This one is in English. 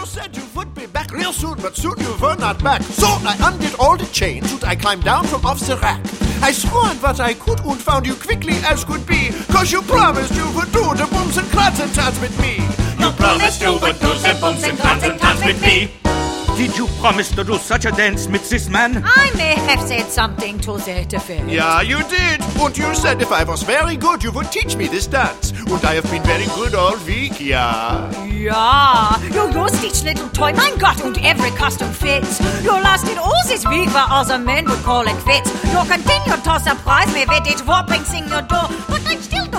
You said you would be back real soon, but soon you were not back. So I undid all the chains and I climbed down from off the rack. I sworn what I could and found you quickly as could be, 'cause you promised you would do the booms and crats and tats with me. You promised you would do the booms and crats and tats with me. Did you promise to do such a dance with this man? I may have said something to that effect. Yeah, you did. And you said if I was very good, you would teach me this dance. And I have been very good all week, yeah. Ja, you used each little toy, mein Gott, und every custom fits. You lasted all this week where other men would call it fits. You continued to surprise me with it whopping thing you do, but I'm still